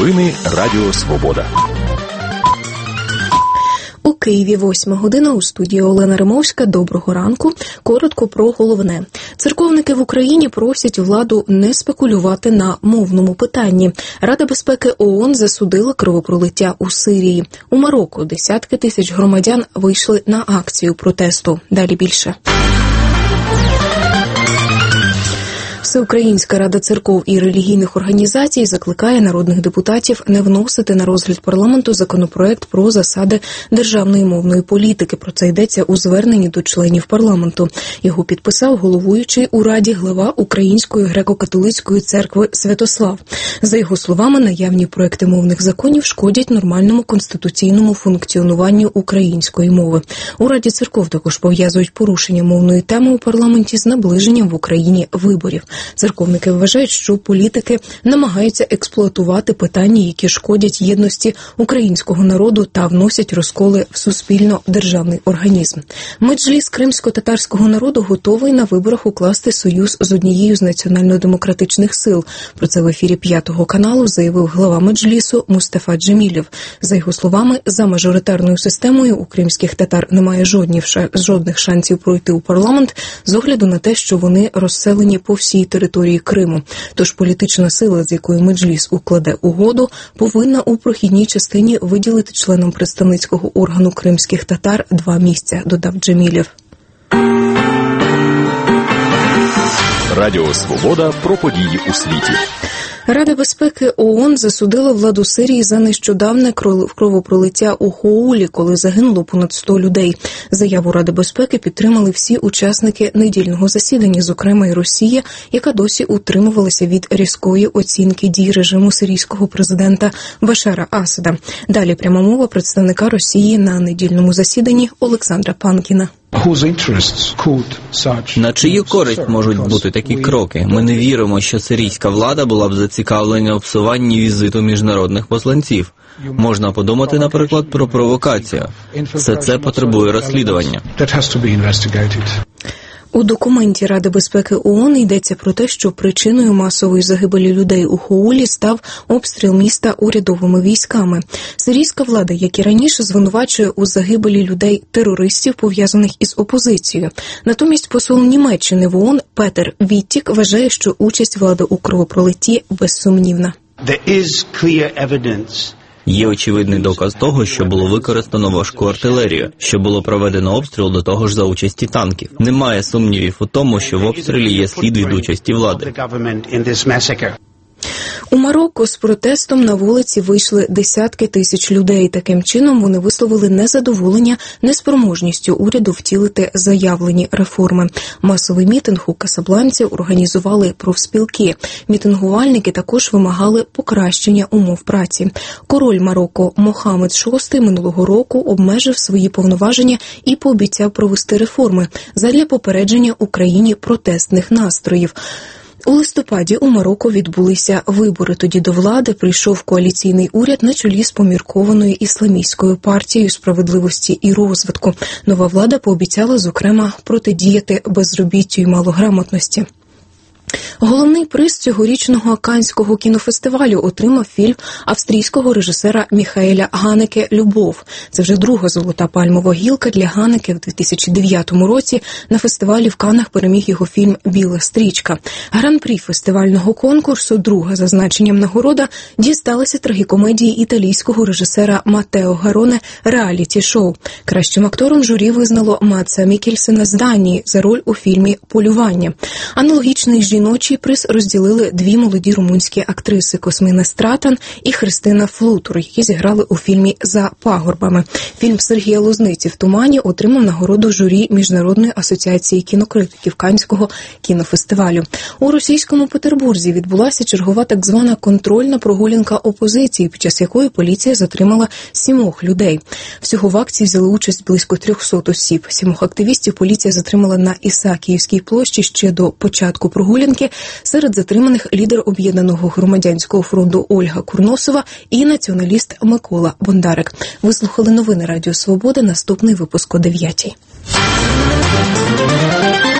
Новини Радіо Свобода. У Києві 8 година, у студії Олена Римовська. Доброго ранку. Коротко про головне. Церковники в Україні просять владу не спекулювати на мовному питанні. Рада безпеки ООН засудила кровопролиття у Сирії. У Марокко десятки тисяч громадян вийшли на акцію протесту. Далі більше. Всеукраїнська рада церков і релігійних організацій закликає народних депутатів не вносити на розгляд парламенту законопроект про засади державної мовної політики. Про це йдеться у зверненні до членів парламенту. Його підписав головуючий у Раді глава Української греко-католицької церкви Святослав. За його словами, наявні проекти мовних законів шкодять нормальному конституційному функціонуванню української мови. У Раді церков також пов'язують порушення мовної теми у парламенті з наближенням в Україні виборів. Церковники вважають, що політики намагаються експлуатувати питання, які шкодять єдності українського народу та вносять розколи в суспільно-державний організм. Меджліс кримсько-татарського народу готовий на виборах укласти союз з однією з національно-демократичних сил. Про це в ефірі 5-го каналу заявив глава Меджлісу Мустафа Джемілєв. За його словами, за мажоритарною системою у кримських татар немає жодних шансів пройти у парламент з огляду на те, що вони розселені по всій території Криму. Тож політична сила, з якою Меджліс укладе угоду, повинна у прохідній частині виділити членам представницького органу кримських татар 2 місця, додав Джемілєв. Радіо Свобода про події у світі. Рада безпеки ООН засудила владу Сирії за нещодавне кровопролиття у Хоулі, коли загинуло понад 100 людей. Заяву Ради безпеки підтримали всі учасники недільного засідання, зокрема й Росія, яка досі утримувалася від різкої оцінки дій режиму сирійського президента Башара Асада. Далі пряма мова представника Росії на недільному засіданні Олександра Панкіна. На чию користь можуть бути такі кроки? Ми не віримо, що сирійська влада була б зацікавлена у псуванні візиту міжнародних посланців. Можна подумати, наприклад, про провокацію. Все це потребує розслідування. У документі Ради безпеки ООН йдеться про те, що причиною масової загибелі людей у Хоулі став обстріл міста урядовими військами. Сирійська влада, як і раніше, звинувачує у загибелі людей терористів, пов'язаних із опозицією. Натомість посол Німеччини в ООН Петер Віттік вважає, що участь влади у кровопролитті безсумнівна. Є очевидний доказ того, що було використано важку артилерію, що було проведено обстріл до того ж за участі танків. Немає сумнівів у тому, що в обстрілі є слід від участі влади. У Марокко з протестом на вулиці вийшли десятки тисяч людей. Таким чином вони висловили незадоволення неспроможністю уряду втілити заявлені реформи. Масовий мітинг у Касабланці організували профспілки. Мітингувальники також вимагали покращення умов праці. Король Марокко Мохаммед VI минулого року обмежив свої повноваження і пообіцяв провести реформи задля попередження Україні протестних настроїв. У листопаді у Марокко відбулися вибори. Тоді до влади прийшов коаліційний уряд на чолі з поміркованою ісламістською партією справедливості і розвитку. Нова влада пообіцяла, зокрема, протидіяти безробіттю і малограмотності. Головний приз цьогорічного Каннського кінофестивалю отримав фільм австрійського режисера Міхаеля Ганеке «Любов». Це вже друга золота пальмова гілка для Ганеке. В 2009 році на фестивалі в Каннах переміг його фільм «Біла стрічка». Гран-прі фестивального конкурсу, друга за значенням нагорода, дісталася трагікомедії італійського режисера Матео Гароне «Реаліті-шоу». Кращим актором журі визнало Матса Мікельсена з Данії за роль у фільмі «Полювання». Аналогічний жіночий приз розділили 2 молоді румунські актриси Космина Стратан і Христина Флутур, які зіграли у фільмі «За пагорбами». Фільм Сергія Лозниці «В тумані» отримав нагороду журі Міжнародної асоціації кінокритиків Каннського кінофестивалю. У російському Петербурзі відбулася чергова так звана контрольна прогулянка опозиції, під час якої поліція затримала 7 людей. Всього в акції взяли участь близько 300 осіб. 7 активістів поліція затримала на Ісаакіївській площі ще до початку прогулянки. Серед затриманих лідер Об'єднаного громадянського фронту Ольга Курносова і націоналіст Микола Бондарик. Ви слухали новини Радіо Свобода. Наступний випуск о 9:00.